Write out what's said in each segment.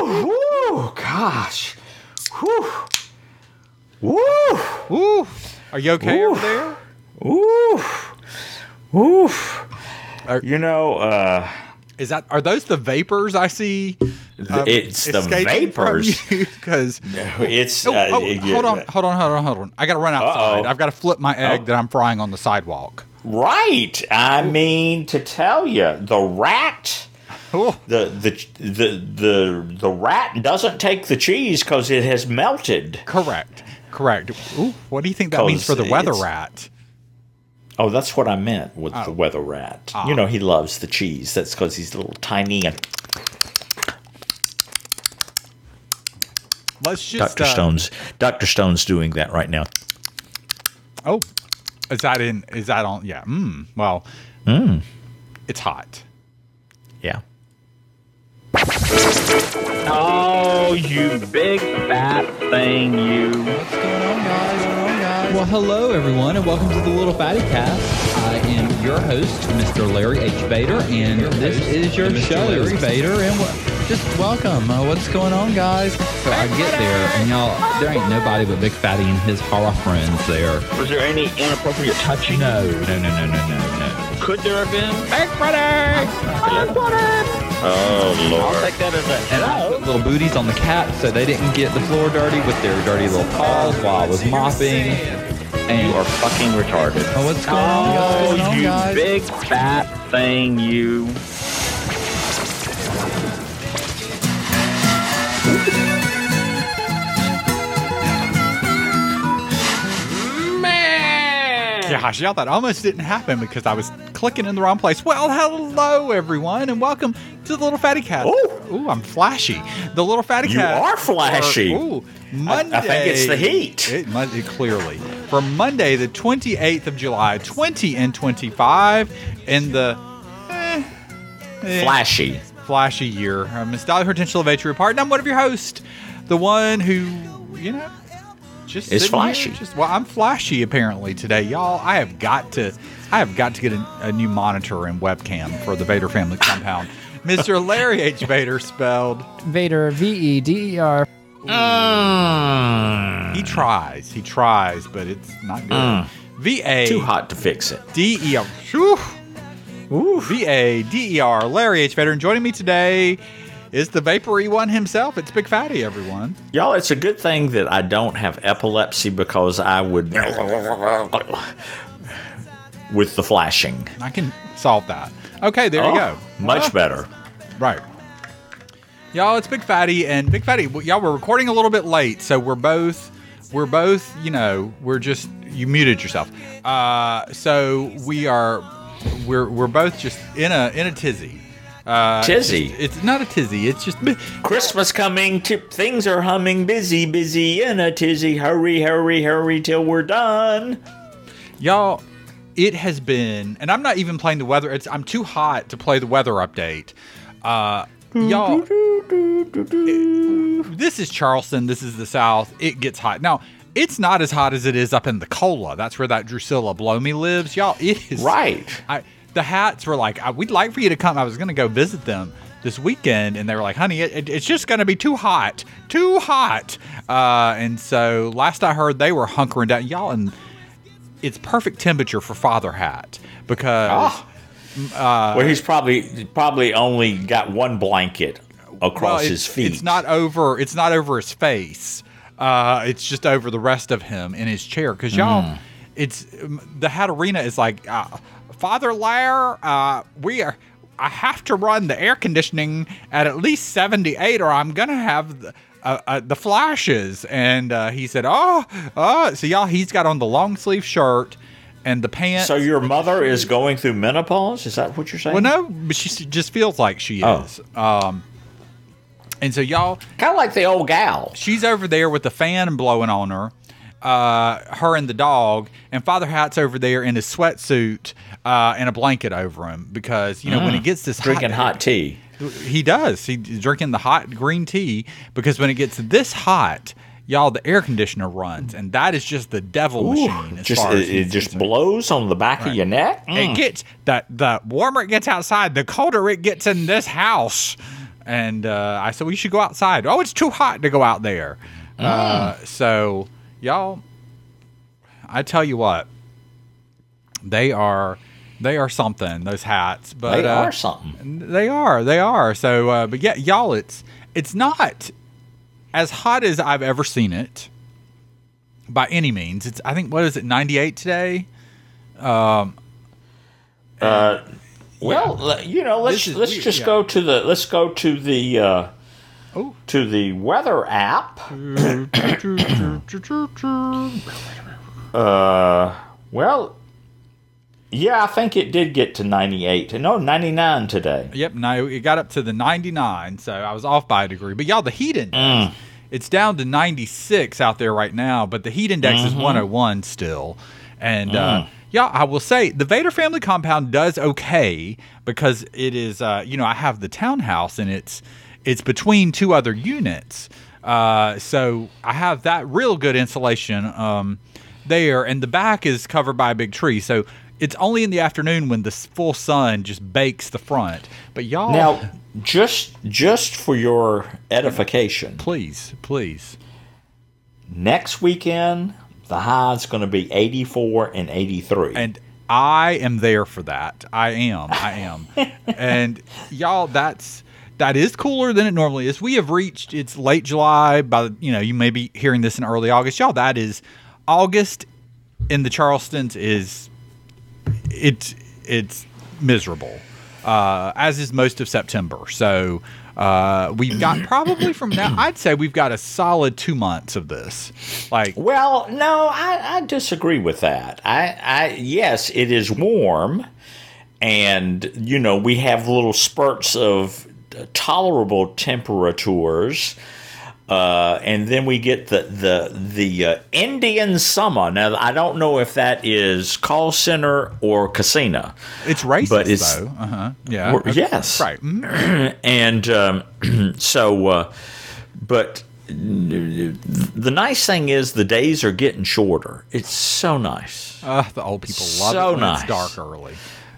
Woo! Gosh. Woo! Woo! Woo! Are you okay over there? Woo! Woo! Are those the vapors I see? It's the vapors. Because it's. hold on. I got to run outside. Uh-oh. I've got to flip my egg that I'm frying on the sidewalk. Right. I mean to tell you, the rat. Oh. The rat doesn't take the cheese because it has melted. Correct. Ooh, what do you think that means for the weather rat? Oh, that's what I meant with the weather rat. You know, he loves the cheese. That's because he's a little tiny and. Let's just. Dr. Stone's doing that right now. Oh, is that on? Yeah. Well. It's hot. Yeah. Oh, you big fat thing, you. What's going on, guys? Well, hello, everyone, and welcome to the Little Fatty Cast. I am your host, Mr. Larry H. Vader, and this is your show, Larry Vader, and just welcome. What's going on, guys? So I get there, and y'all, there ain't nobody but Big Fatty and his horror friends there. Was there any inappropriate touching? No. Could there have been? Big Fatty! Oh, Lord. I'll take that as a hello. Little booties on the cat, so they didn't get the floor dirty with their dirty little paws while I was mopping. And You are fucking retarded. oh, what's going on, you guys? big fat thing, you. Gosh, y'all, that almost didn't happen because I was clicking in the wrong place. Well, hello, everyone, and welcome to the Little Fatty Cast. Ooh, I'm flashy. The Little Fatty You Cast. are flashy. Monday. I think it's the heat. Clearly. For Monday, the 28th of July, 20 and 25, in the flashy year. Miss Dolly Hortensia LeVay Repart, and I'm one of your hosts, the one who, just is sitting flashy. Here, I'm flashy apparently today, y'all. I have got to get a new monitor and webcam for the Vader family compound. Mr. Larry H. Vader, spelled Vader, Veder. He tries, but it's not good. VA Too hot to fix it. DER. VADER. Larry H. Vader, and joining me today is the vapory one himself. It's Big Fatty, everyone. Y'all, it's a good thing that I don't have epilepsy because I would with the flashing. I can solve that. Okay, there you go. Much better. Right. Y'all, it's Big Fatty, and Big Fatty, y'all, we're recording a little bit late, so we're both, you muted yourself. So we're both just in a tizzy. Tizzy. It's not a tizzy. It's just Christmas coming. Things are humming. Busy in a tizzy. Hurry till we're done. Y'all, it has been, and I'm not even playing the weather. I'm too hot to play the weather update. Y'all, this is Charleston. This is the South. It gets hot. Now, it's not as hot as it is up in the Cola. That's where that Drusilla Blow-Me lives. Y'all, it is. Right. The Hats were like, we'd like for you to come. I was going to go visit them this weekend, and they were like, honey, it's just going to be too hot. And so last I heard, they were hunkering down. Y'all, and it's perfect temperature for Father Hat because... well, he's probably only got one blanket across his feet. It's not over his face. It's just over the rest of him in his chair. Because y'all, it's the Hat Arena is like, Father Lair, I have to run the air conditioning at least 78, or I'm gonna have the flashes. And he said, so y'all, he's got on the long sleeve shirt and the pants. So your mother is going through menopause? Is that what you're saying? Well, no, but she just feels like she is. And so y'all, kind of like the old gal. She's over there with the fan blowing on her, her and the dog, and Father Hat's over there in his sweatsuit and a blanket over him because when it gets this drinking hot tea. He does. He's drinking the hot green tea because when it gets this hot, y'all, the air conditioner runs, and that is just the devil machine. It just blows on the back of your neck. It gets the warmer it gets outside, the colder it gets in this house. And I said, we should go outside. Oh, it's too hot to go out there. So, y'all, I tell you what, they are something, those hats. But They are something. They are. So, but yeah, y'all, it's not as hot as I've ever seen it by any means. It's, I think, what is it, 98 today? Well, you know, let's just go to the to the weather app. Well, yeah, I think it did get to 98. No, 99 today. Yep, no, it got up to the 99, so I was off by a degree. But y'all, the heat index, it's down to 96 out there right now, but the heat index is 101 still. And yeah, I will say the Vader family compound does okay because it is, you know, I have the townhouse and it's between two other units. So I have that real good insulation there, and the back is covered by a big tree. So it's only in the afternoon when the full sun just bakes the front. But y'all, Now, just for your edification, please, next weekend the high is going to be 84 and 83. and I am there for that. I am. And y'all, that is cooler than it normally is. We have reached, it's late July, you may be hearing this in early August. Y'all, that is August in the Charlestons it's miserable, as is most of September. So we've got probably from now, I'd say we've got a solid 2 months of this. Well, no, I disagree with that. Yes, it is warm, and you know we have little spurts of tolerable temperatures. And then we get the Indian summer. Now, I don't know if that is call center or casino. It's racist, but it's, though. Yeah. Okay. Yes. Right. And so, but the nice thing is the days are getting shorter. It's so nice. The old people love So it when nice. it's dark early.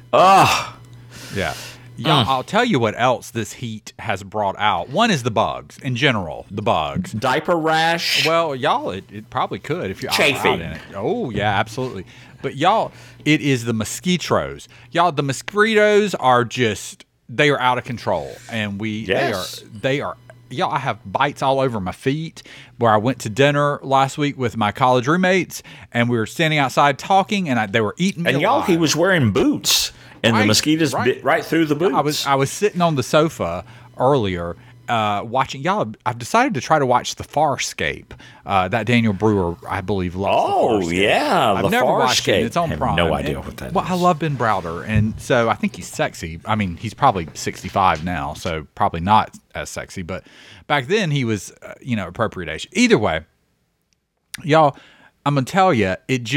Yeah. Yeah, I'll tell you what else this heat has brought out. One is the bugs in general. The bugs. Diaper rash. Well, y'all, it probably could if you're Chafing. out in it. Oh, yeah, absolutely. But y'all, it is the mosquitoes. Y'all, the mosquitoes are just, they are out of control. And Yes. they are, y'all, I have bites all over my feet where I went to dinner last week with my college roommates and we were standing outside talking and they were eating me And y'all, he alive. was wearing boots. And the Right, mosquitoes right. bit right through the boots. I was sitting on the sofa earlier watching. Y'all, I've decided to try to watch The Farscape. That Daniel Brewer, I believe, loves The Farscape. Yeah, I've The never watched it. Farscape. It's on I have Prime. no idea what that Well, is. I love Ben Browder, and so I think he's sexy. I mean, he's probably 65 now, so probably not as sexy. But back then, he was, appropriate age. Either way, y'all, I'm gonna tell you, it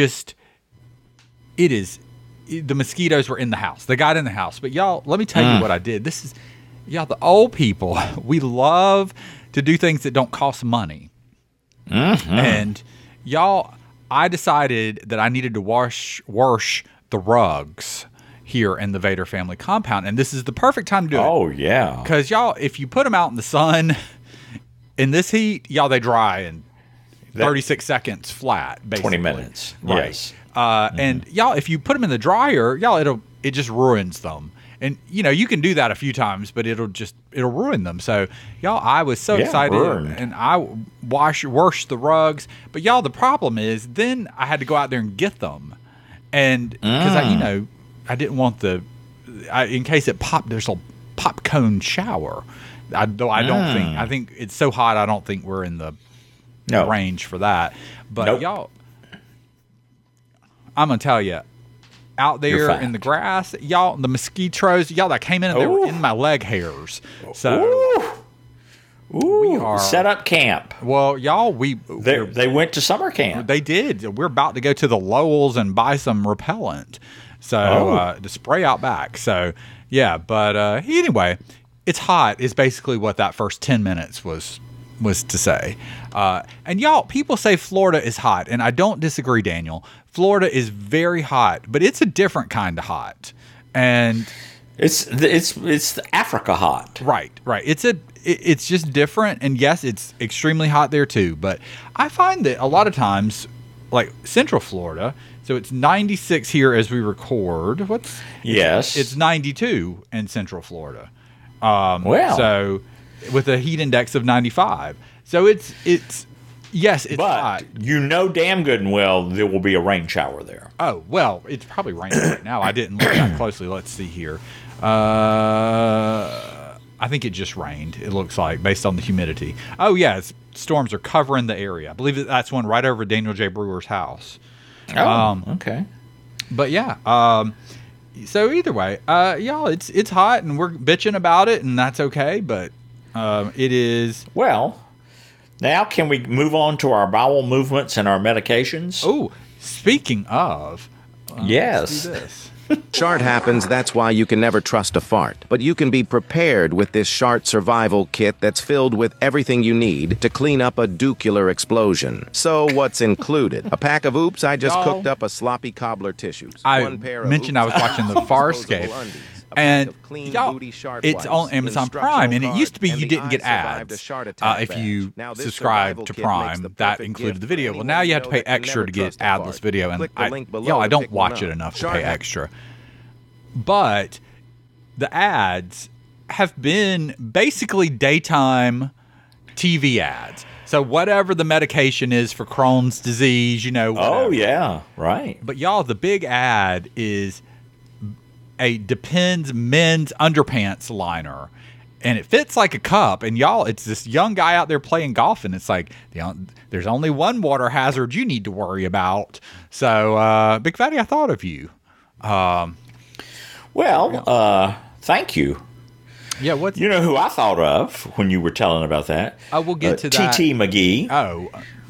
is. The mosquitoes were in the house. They got in the house. But y'all, let me tell you what I did. This is, y'all, the old people, we love to do things that don't cost money. And y'all, I decided that I needed to wash the rugs here in the Vader family compound. And this is the perfect time to do it. Oh, yeah. Because y'all, if you put them out in the sun in this heat, y'all, they dry in 36 seconds flat, basically. 20 minutes. Right. Yes. And y'all, if you put them in the dryer, y'all, it just ruins them. And you can do that a few times, but it'll ruin them. So y'all, I was so excited, burned. and I washed the rugs. But y'all, the problem is, then I had to go out there and get them, and because I didn't want in case it popped. There's a pop cone shower. I think it's so hot. I don't think we're in the range for that. But y'all, I'm gonna tell you, out there in the grass, y'all, the mosquitoes, y'all, that came in and they were in my leg hairs. So we are set up camp. Well, y'all, they went to summer camp. They did. We're about to go to the Lowell's and buy some repellent, so to spray out back. So yeah, but anyway, it's hot. Is basically what that first 10 minutes was to say. And y'all, people say Florida is hot, and I don't disagree, Daniel. Florida is very hot, but it's a different kind of hot. And It's the Africa hot. Right. It's just different, and yes, it's extremely hot there too. But I find that a lot of times, like Central Florida, so it's 96 here as we record. Yes. It's 92 in Central Florida. Well, so with a heat index of 95. So it's yes, it's but hot. you know damn good and well there will be a rain shower there. Oh, well, it's probably raining right now. I didn't look that closely. Let's see here. I think it just rained, it looks like, based on the humidity. Oh, yeah, storms are covering the area. I believe that's one right over Daniel J. Brewer's house. Okay. But, yeah, so either way, y'all, it's hot, and we're bitching about it, and that's okay, but it is... Well, now can we move on to our bowel movements and our medications? Oh, speaking of... yes. Let's do this. Shart happens, that's why you can never trust a fart. But you can be prepared with this Shart survival kit that's filled with everything you need to clean up a ducular explosion. So what's included? A pack of Oops, I just cooked up a sloppy cobbler tissues. I One pair of mentioned I was Oops, watching The Farscape. disposable undies, a pack And of clean y'all, booty Shart it's wipes, on Amazon instructional Prime, and it used to be card, you and the didn't get I survived a ads Shart attack if you badge. Now, this subscribe survival to kit makes Prime. the That perfect included gift the for video. Well, anyone now you you have to know pay that can extra never to get trust a adless fart. video, and Click the link below I to don't pick one watch it up. enough to Shart pay happens. extra. But the ads have been basically daytime TV ads. So whatever the medication is for Crohn's disease, whatever. Oh, yeah, right. But y'all, the big ad is a Depends men's underpants liner. And it fits like a cup. And y'all, it's this young guy out there playing golf. And it's like, there's only one water hazard you need to worry about. So, Big Fatty, I thought of you. Well, thank you. Yeah, what's... You know who I thought of when you were telling about that? We'll get to that. T.T. McGee. Oh.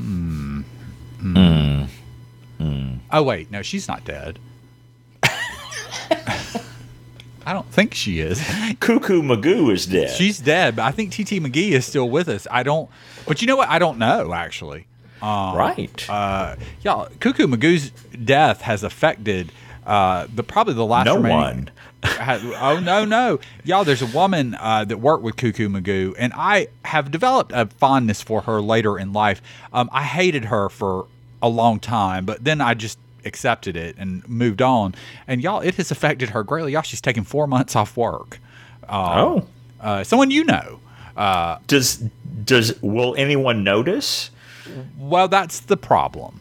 Oh, wait. No, she's not dead. I don't think she is. Cuckoo Magoo is dead. She's dead, but I think T.T. McGee is still with us. But you know what? I don't know, actually. Right. Y'all, Cuckoo Magoo's death has affected probably the last No remaining... one. Oh, no. Y'all, there's a woman that worked with Cuckoo Magoo, and I have developed a fondness for her later in life. I hated her for a long time, but then I just accepted it and moved on. And y'all, it has affected her greatly. Y'all, she's taken 4 months off work. Someone you know. Will anyone notice? Well, that's the problem.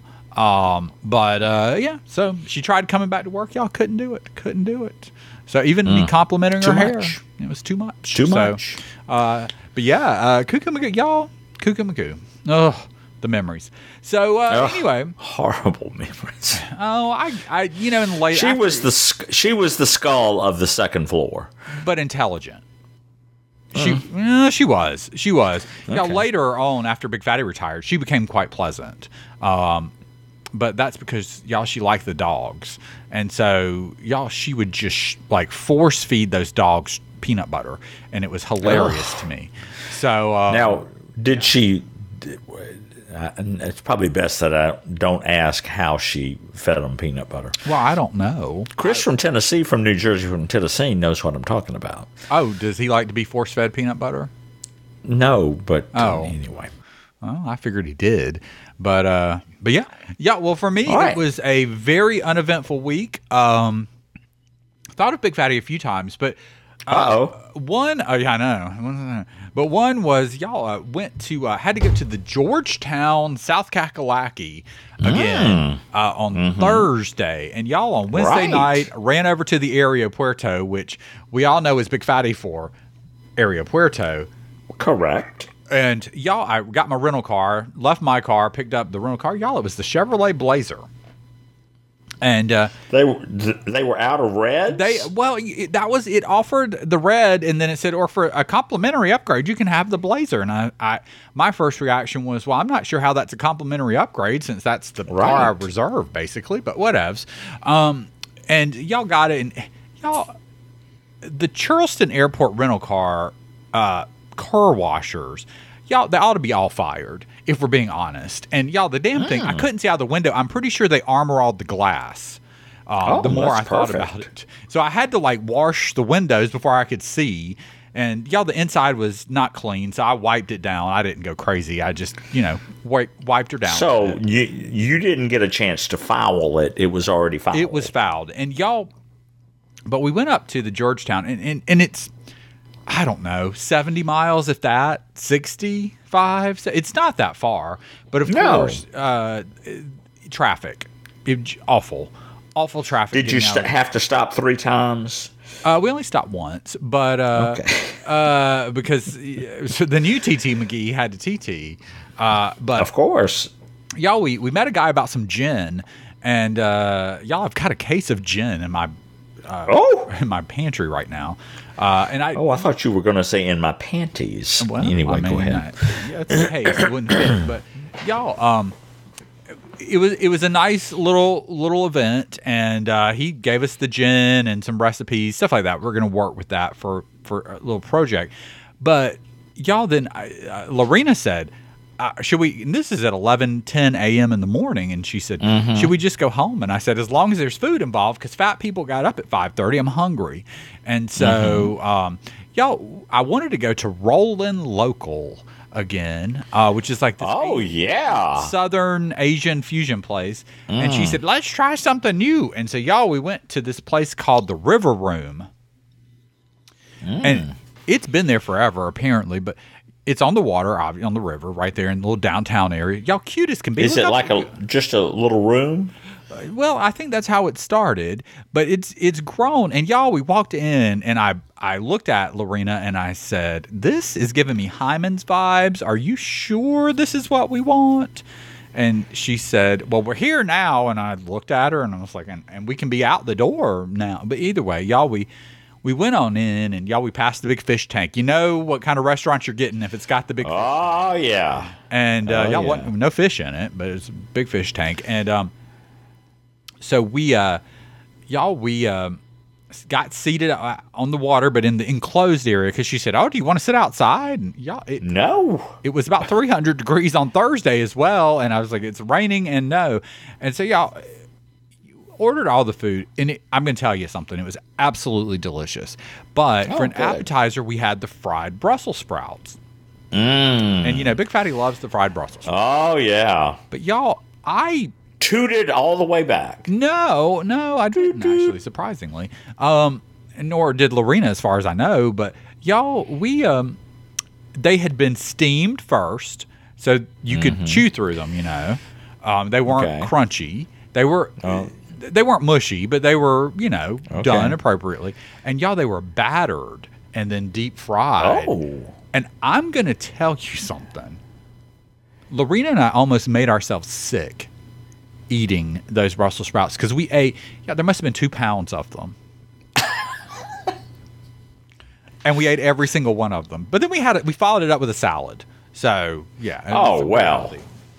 Yeah, so she tried coming back to work. Y'all couldn't do it. So even me complimenting her hair, it was too much. Too much. But yeah, Cuckoo Magoo, y'all, Cuckoo Magoo. Oh, the memories. So anyway, horrible memories. I in the late She was the skull of the second floor, but intelligent. She was. Now later on, after Big Fatty retired, she became quite pleasant. But that's because y'all, she liked the dogs, and so y'all, she would just force feed those dogs peanut butter, and it was hilarious to me. So now, did she? It's probably best that I don't ask how she fed them peanut butter. Well, I don't know. Chris from Tennessee, from New Jersey, from Tennessee, knows what I'm talking about. Oh, does he like to be force-fed peanut butter? No, but anyway. Well, I figured he did, but yeah. Well, for me, it was a very uneventful week. Thought of Big Fatty a few times, but one, I know. But one was y'all went to had to go to the Georgetown, South Kakalaki again on Thursday, and y'all on Wednesday night ran over to the Aeropuerto, which we all know is Big Fatty for Aeropuerto. Correct. And y'all, I got my rental car, left my car, picked up the rental car. Y'all, it was the Chevrolet Blazer. And they were out of reds. It offered the red, and then it said, or for a complimentary upgrade, you can have the Blazer. And my first reaction was, well, I'm not sure how that's a complimentary upgrade since that's the car I reserved, basically. But whatevs. And y'all got it, and y'all, the Charleston Airport rental car washers. Y'all, they ought to be all fired, if we're being honest. And y'all, the damn thing, I couldn't see out the window. I'm pretty sure they armor-alled the glass. The more I that's thought perfect. about it, so I had to like wash the windows before I could see. And y'all, the inside was not clean, so I wiped it down. I didn't go crazy. I just, wiped her down. So you didn't get a chance to foul it. It was already fouled. It was fouled. And y'all, but we went up to the Georgetown, and it's, I don't know, 70 miles, if that, 65. So it's not that far. But of course, traffic. Awful traffic. Did you getting out of- have to stop 3 times? We only stopped once, but because the new TT McGee had to TT. But Of course. y'all, we met a guy about some gin, and y'all, I've got a case of gin in my in my pantry right now. And I I thought you were going to say in my panties. well, Anyway, I mean, go ahead. It's a case, it wouldn't fit, but y'all, it was a nice little event, and he gave us the gin and some recipes, stuff like that. We're going to work with that for a little project. But y'all, then Lorena said, should we, and this is at 11:10 a.m. in the morning, and she said, should we just go home? And I said, as long as there's food involved, because fat people got up at 5:30, I'm hungry. And so, y'all, I wanted to go to Rollin' Local again, which is like this Southern Asian fusion place. And she said, let's try something new. And so, y'all, we went to this place called the River Room. And it's been there forever, apparently, but it's on the water, on the river, right there in the little downtown area. Y'all, cute as can be. Is it like just a little room? Well, I think that's how it started, but it's grown. And y'all, we walked in, and I looked at Lorena and I said, "This is giving me Hyman's vibes. Are you sure this is what we want?" And she said, "Well, we're here now." And I looked at her and I was like, "And we can be out the door now." But either way, y'all, we went on in, and y'all, we passed the big fish tank. You know what kind of restaurant you're getting if it's got the big fish Oh, tank. yeah. And y'all, yeah. wasn't no fish in it, but it's a big fish tank. And so we got seated on the water, but in the enclosed area, because she said, "Oh, do you want to sit outside?" And y'all, No. it was about 300 degrees on Thursday as well, and I was like, "It's raining," and no. And so y'all ordered all the food, and I'm going to tell you something. It was absolutely delicious. But for an good. appetizer, we had the fried Brussels sprouts. And, Big Fatty loves the fried Brussels sprouts. Oh, yeah. But y'all, Tooted all the way back. No, I didn't actually, surprisingly. Nor did Lorena, as far as I know. But y'all, they had been steamed first, so you could chew through them. They weren't crunchy. They weren't mushy, but they were done appropriately. And y'all, they were battered and then deep fried. Oh. And I'm gonna tell you something. Lorena and I almost made ourselves sick eating those Brussels sprouts because we ate. Yeah, there must have been 2 pounds of them, and we ate every single one of them. But then we followed it up with a salad. So yeah. Oh, well.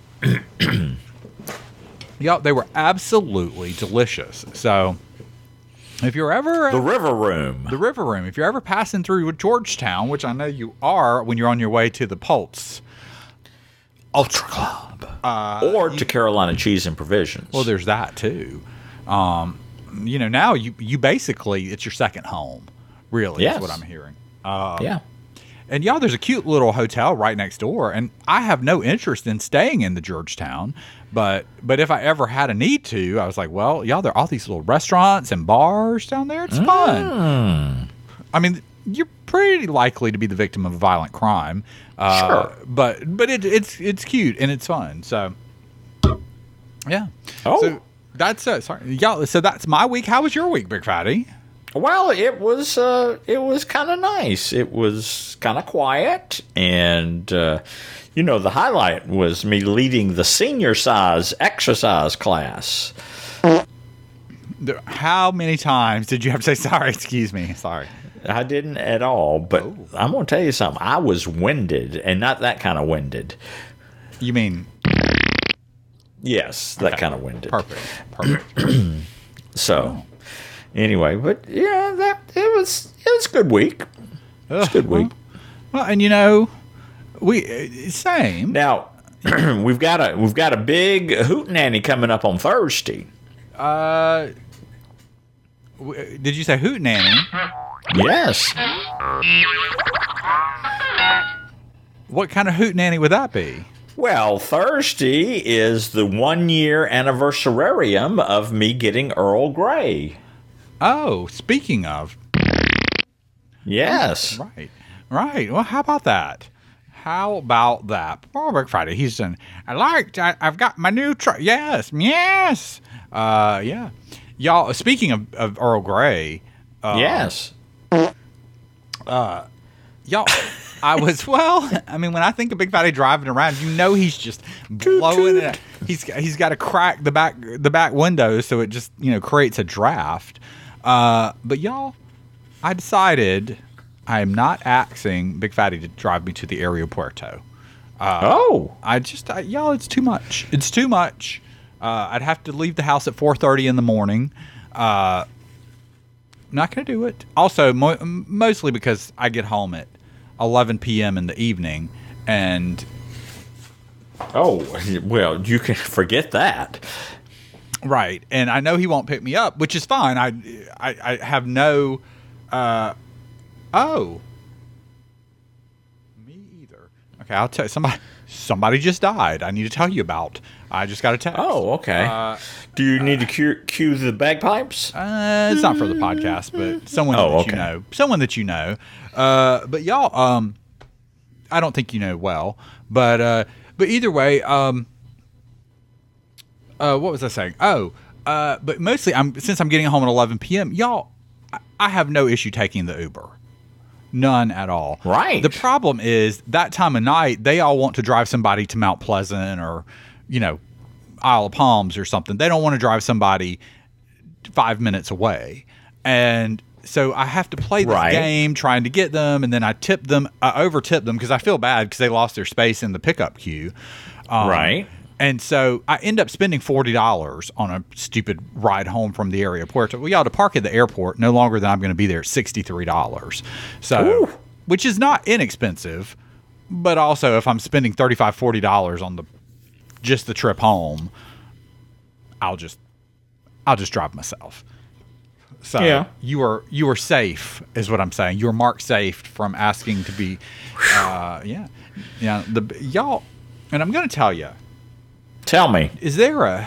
Yeah, they were absolutely delicious. So if you're ever The River Room. the River Room, if you're ever passing through Georgetown, which I know you are when you're on your way to the Pulse Ultra Club, or to Carolina Cheese and Provisions. well, there's that too. Now you basically, it's your second home, really. Yes. Is what I'm hearing. yeah. And y'all, there's a cute little hotel right next door, and I have no interest in staying in the Georgetown, but if I ever had a need to, I was like, well, y'all, there are all these little restaurants and bars down there. It's fun. I mean, you're pretty likely to be the victim of a violent crime. Sure. But it's cute and it's fun. So yeah. Oh. So that's sorry, y'all. So that's my week. How was your week, Big Fatty? Well, it was kind of nice. It was kind of quiet, and the highlight was me leading the senior size exercise class. How many times did you have to say sorry? Excuse me. Sorry. I didn't at all, but I'm going to tell you something. I was winded, and not that kind of winded. You mean Yes, that kind of winded. perfect. So, anyway, but yeah, it was a good week. It's a good week. Well, and we same. Now, we've got a big hootenanny coming up on Thursday. Did you say hoot nanny? Yes. What kind of hoot nanny would that be? Well, Thursday is the 1-year anniversarium of me getting Earl Grey. Oh, speaking of. Yes. Right. Well, how about that? Oh, Black Friday. He's done. I've got my new truck. Yes. Yeah. Y'all, speaking of Earl Grey. Yes. Y'all, when I think of Big Fatty driving around, he's just blowing it. He's got to crack the back window so it just, creates a draft. But y'all, I decided I am not asking Big Fatty to drive me to the Aeropuerto. Y'all, it's too much. It's too much. I'd have to leave the house at 4:30 in the morning. Not going to do it. Also, mostly because I get home at 11 p.m. in the evening, and well, you can forget that. Right, and I know he won't pick me up, which is fine. I have no. Me either. Okay, I'll tell you. Somebody just died. I need to tell you about. I just got a text. Oh, okay. Do you need to cue the bagpipes? It's not for the podcast, but someone you know. Someone that you know. But y'all, I don't think you know well. But either way, what was I saying? But mostly, since I'm getting home at 11 p.m., y'all, I have no issue taking the Uber. None at all. Right. The problem is that time of night, they all want to drive somebody to Mount Pleasant or, Isle of Palms or something. They don't want to drive somebody 5 minutes away. And so I have to play this game trying to get them, and then I over-tip them because I feel bad because they lost their space in the pickup queue. Right. And so I end up spending $40 on a stupid ride home from the Aeropuerto. Well, y'all, to park at the airport, no longer than I'm going to be there, $63. So, which is not inexpensive, but also if I'm spending $35, $40 on just the trip home, I'll just drive myself. So you are safe, is what I'm saying. You are marked safe from asking to be, y'all, and I'm going to tell you. Tell me. Is there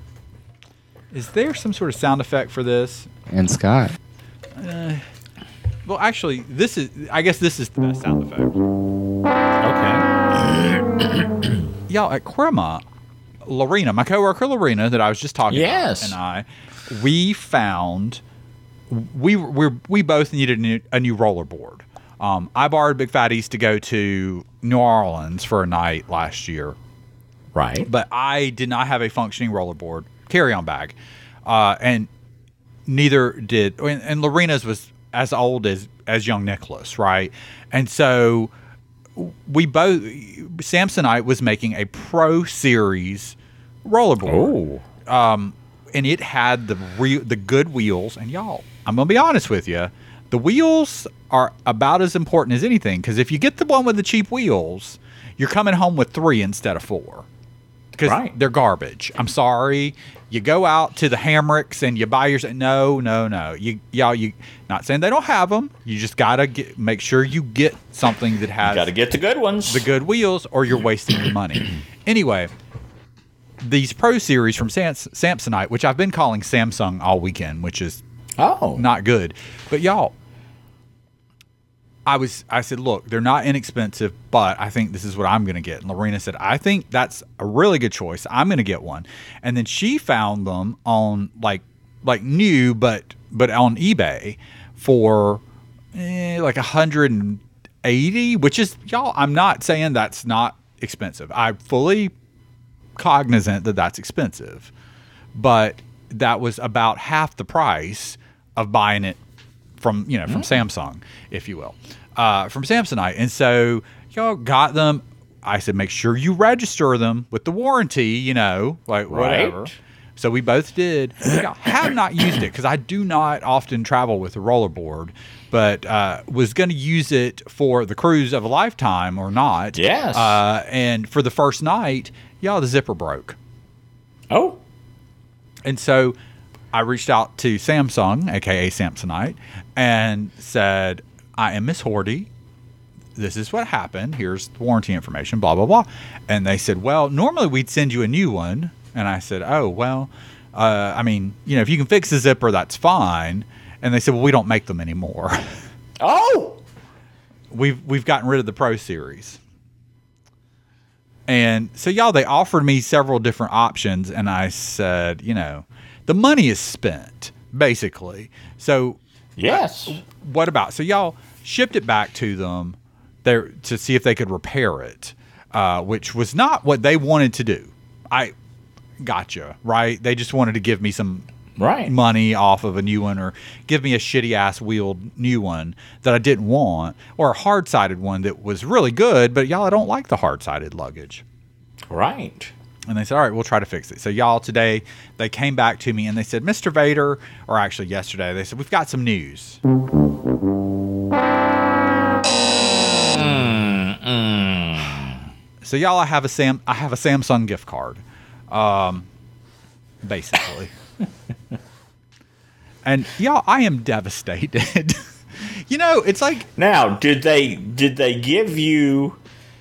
some sort of sound effect for this? And Scott. Well, actually, I guess this is the best sound effect. Okay. Y'all, at Crema, Lorena, my coworker Lorena that I was just talking about, and we found we both needed a new rollerboard. I borrowed Big Fatty's to go to New Orleans for a night last year. Right. But I did not have a functioning rollerboard carry-on bag. And neither did... And Lorena's was as old as young Nicholas, right? And so we both... Samsonite was making a Pro Series rollerboard. Oh. And it had the good wheels. And y'all, I'm going to be honest with you. The wheels are about as important as anything. Because if you get the one with the cheap wheels, you're coming home with 3 instead of 4. Because they're garbage. I'm sorry. You go out to the Hammocks and you buy yours. No. You not saying they don't have them. You just gotta make sure you get something that has. You gotta get the good ones, the good wheels, or you're wasting your money. Anyway, these Pro Series from Samsonite, which I've been calling Samsung all weekend, which is not good. But y'all, I said, look, they're not inexpensive, but I think this is what I'm going to get. And Lorena said, I think that's a really good choice. I'm going to get one. And then she found them on like new, but on eBay for like $180, which is, y'all, I'm not saying that's not expensive. I'm fully cognizant that that's expensive, but that was about half the price of buying it from Samsung, if you will, from Samsonite. And so y'all got them. I said, make sure you register them with the warranty, whatever. So we both did. I have not used it because I do not often travel with a rollerboard, but was going to use it for the cruise of a lifetime or not. Yes. And for the first night, y'all, the zipper broke. Oh. And so I reached out to Samsung, aka Samsonite, and said, I am Miss Horty. This is what happened. Here's the warranty information, blah, blah, blah. And they said, well, normally we'd send you a new one. And I said, oh, well, I mean, you know, if you can fix the zipper, that's fine. And they said, well, we don't make them anymore. Oh! We've gotten rid of the Pro Series. And so, y'all, they offered me several different options. And I said, you know, the money is spent, basically. So, Yes. what about? So, y'all shipped it back to them there to see if they could repair it, which was not what they wanted to do. I gotcha, right? They just wanted to give me some Right. money off of a new one, or give me a shitty ass wheeled new one that I didn't want, or a hard sided one that was really good, but y'all, I don't like the hard sided luggage. Right. And they said, all right, we'll try to fix it. So, y'all, today they came back to me and they said, Mr. Vader, or actually yesterday, they said, we've got some news. So, y'all, I have a Samsung gift card, basically. And, y'all, I am devastated. You know, it's like, Now, did they give you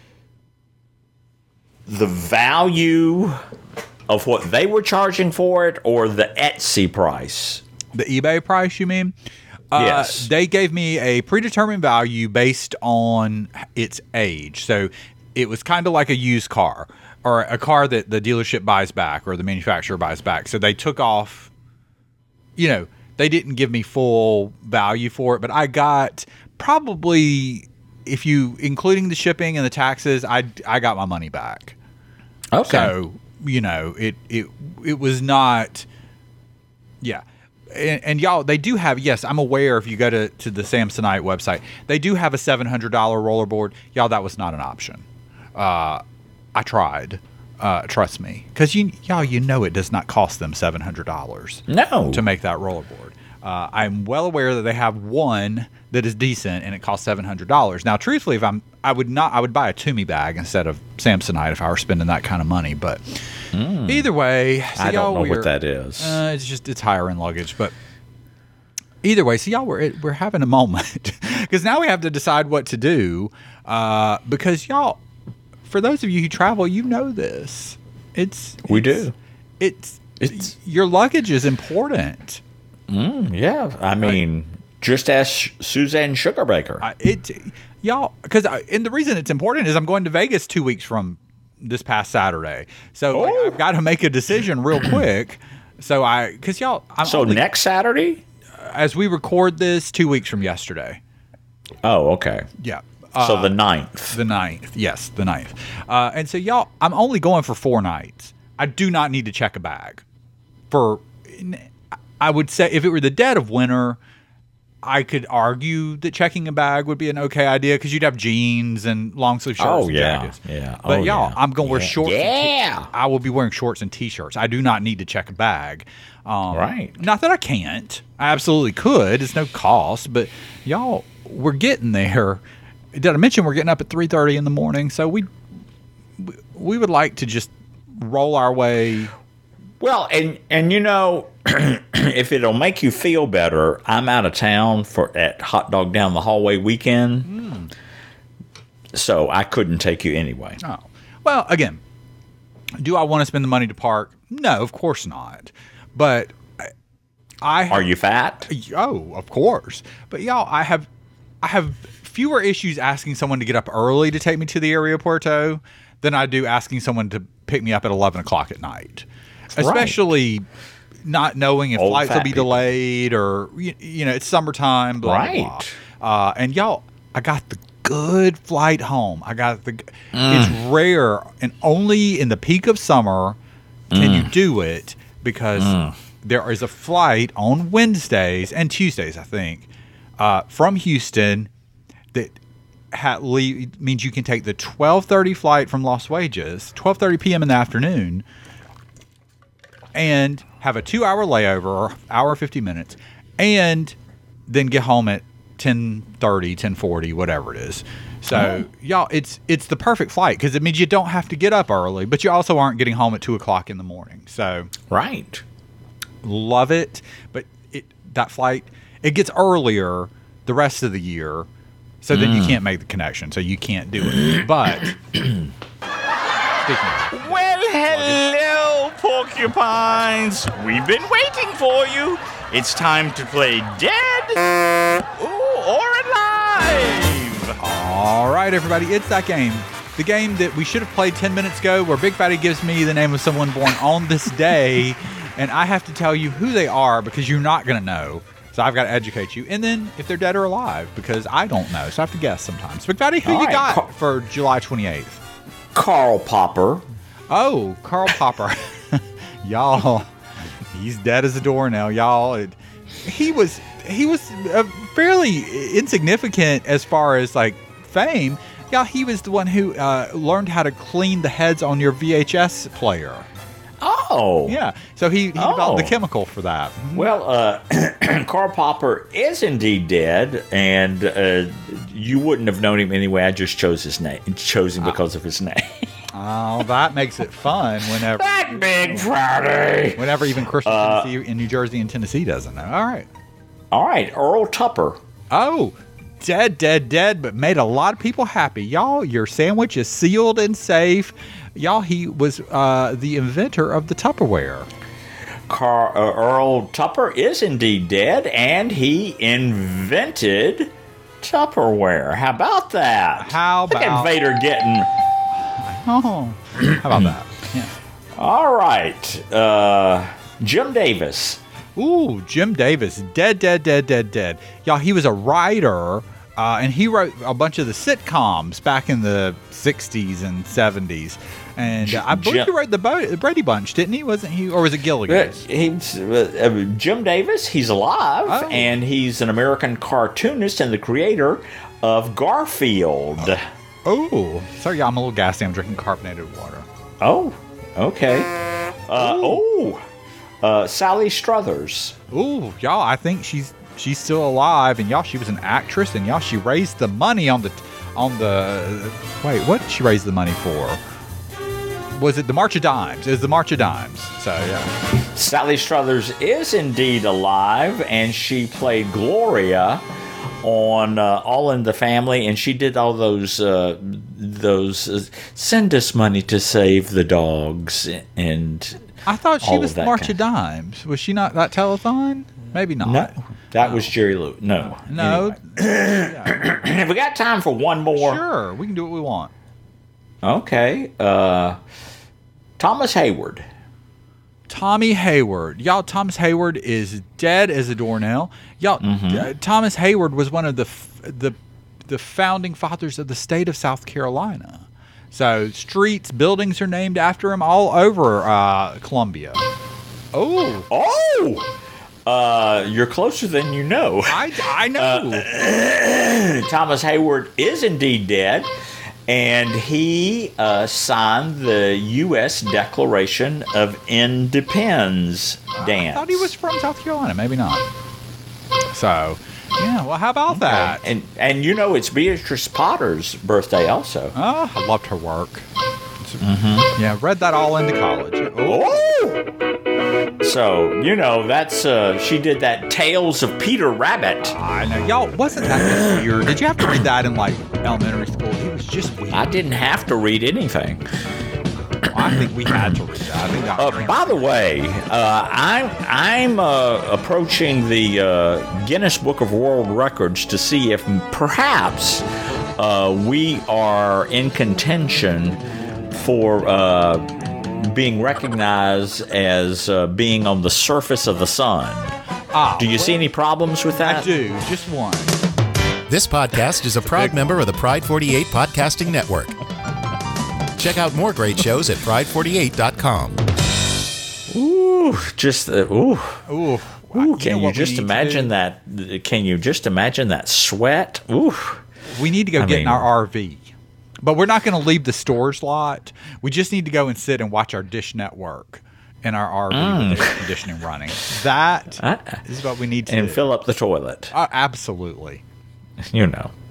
the value of what they were charging for it, or the Etsy price? the eBay price, you mean? Yes. They gave me a predetermined value based on its age. So it was kind of like a used car, or a car that the dealership buys back or the manufacturer buys back. So they took off, you know, they didn't give me full value for it, but I got probably, if you including the shipping and the taxes, I got my money back. Okay. So, you know, it was not, yeah. And y'all, they do have, yes, I'm aware if you go to the Samsonite website, they do have a $700 rollerboard. Y'all, that was not an option. I tried. Trust me. Because, y'all, you know it does not cost them $700 No. to make that rollerboard. I'm well aware that they have one that is decent and it costs $700. Now, truthfully, I would buy a Toomey bag instead of Samsonite if I were spending that kind of money. But either way, so I don't know y'all, what that is. it's higher end luggage. But either way, so y'all, we're having a moment because now we have to decide what to do. Because y'all, for those of you who travel, you know this. We do. It's your luggage is important. Yeah. I mean, just ask Suzanne Sugarbaker. Y'all, because and the reason it's important is I'm going to Vegas 2 weeks from this past Saturday, so like, I've got to make a decision real quick. So because y'all, next Saturday, as we record this, 2 weeks from yesterday. Oh, okay. Yeah. So the 9th. The 9th. Yes, the 9th. And so, y'all, I'm only going for 4 nights. I do not need to check a bag. I would say if it were the dead of winter, I could argue that checking a bag would be an okay idea because you'd have jeans and long sleeve shirts. Oh, and yeah. jackets. Yeah. But, Oh, y'all, yeah. I'm going to wear shorts. Yeah. I will be wearing shorts and T-shirts. I do not need to check a bag. Right. Not that I can't. I absolutely could. It's no cost. But, y'all, we're getting there. Did I mention we're getting up at 3:30 in the morning? So we would like to just roll our way. Well, and you know, if it'll make you feel better, I'm out of town at Hot Dog Down the Hallway weekend. So I couldn't take you anyway. Oh. Well, again, do I want to spend the money to park? No, of course not. But Are you fat? Oh, of course. But y'all, I have fewer issues asking someone to get up early to take me to the aeropuerto than I do asking someone to pick me up at 11 o'clock at night. Especially not knowing if Old flights will fat be people. delayed or, you know, it's summertime, blah, Right. blah, blah. And y'all, I got the good flight home. It's rare, and only in the peak of summer can you do it because there is a flight on Wednesdays and Tuesdays, I think, from Houston that means you can take the 12:30 flight from Las Vegas, 12:30 p.m. in the afternoon, and have a 2-hour layover, or hour 50 minutes, and then get home at 10:30, 10:40, whatever it is. So, y'all, it's the perfect flight because it means you don't have to get up early, but you also aren't getting home at 2 o'clock in the morning. So, Right. love it, but that flight, it gets earlier the rest of the year, so then you can't make the connection, so you can't do it. But speaking of, Well, hello, porcupines. We've been waiting for you. It's time to play dead or alive. all right, everybody, it's that game. The game that we should have played 10 minutes ago, where Big Fatty gives me the name of someone born on this day, and I have to tell you who they are because you're not going to know. So I've got to educate you. And then if they're dead or alive, because I don't know. So I have to guess sometimes. Big Fatty, who All you right, got for July 28th? Karl Popper. Oh, Karl Popper. Y'all, he's dead as a doornail, y'all. He was fairly insignificant as far as like fame. Y'all, he was the one who learned how to clean the heads on your VHS player. Oh. Yeah, so he developed the chemical for that. Well, Karl Popper is indeed dead, and you wouldn't have known him anyway. I just chose his name. Chose him because of his name. Oh, that makes it fun whenever That Big Friday. whenever even Christian Tennessee in New Jersey and Tennessee doesn't know. All right. All right, Earl Tupper. Oh, dead, but made a lot of people happy. Y'all, your sandwich is sealed and safe. Y'all, he was the inventor of the Tupperware. Earl Tupper is indeed dead, and he invented Tupperware. How about that? How Look at about- Vader getting... Oh, how about that? Yeah. All right, Jim Davis. Ooh, Jim Davis, dead. Y'all, he was a writer, and he wrote a bunch of the sitcoms back in the 60s and 70s. And I believe he wrote the Brady Bunch, didn't he? Wasn't he? Or was it Gilligan's? Jim Davis, he's alive, Oh. and he's an American cartoonist and the creator of Garfield. Oh, sorry, y'all, I'm a little gassy. I'm drinking carbonated water. Oh, okay. Sally Struthers. Ooh, y'all, I think she's still alive, and y'all, she was an actress, and y'all, she raised the money on the wait, what did she raise the money for? Was it the March of Dimes? It was the March of Dimes. So yeah. Sally Struthers is indeed alive, and she played Gloria on All in the Family, and she did all those send us money to save the dogs, and I thought she all was of the that March kind of Dimes. Was she not that telethon? Maybe not. no, that was Jerry Lewis. No, No. Anyway. Have we got time for one more? Sure, we can do what we want. Okay. Thomas Hayward. Tommy Hayward. Y'all, Thomas Hayward is dead as a doornail. Y'all, Thomas Hayward was one of the founding fathers of the state of South Carolina. So streets, buildings are named after him all over Columbia. Oh, You're closer than you know. I know. Thomas Hayward is indeed dead, and he signed the U.S. Declaration of Independence I thought he was from South Carolina. Maybe not. So, yeah. Well, how about that? And you know it's Beatrice Potter's birthday also. Oh, I loved her work. Yeah, read that all into college. So, you know, that's she did that Tales of Peter Rabbit. I know. Y'all, wasn't that just weird? Did you have to read that in, like, elementary school? It was just weird. I didn't have to read anything. I think we had to read that. I think that By the way, I'm approaching the Guinness Book of World Records to see if perhaps we are in contention for being recognized as being on the surface of the sun. Do you see any problems with that? I do. Just one. This podcast is a proud member of the Pride 48 Podcasting Network. Check out more great shows at pride48.com. Ooh, just ooh. Ooh. Ooh, can you just imagine that? Can you just imagine that sweat? Ooh. We need to go get in our RV. But we're not going to leave the storage lot. We just need to go and sit and watch our Dish Network in our RV with air conditioning running. That is what we need to do. And fill up the toilet. Absolutely. You know.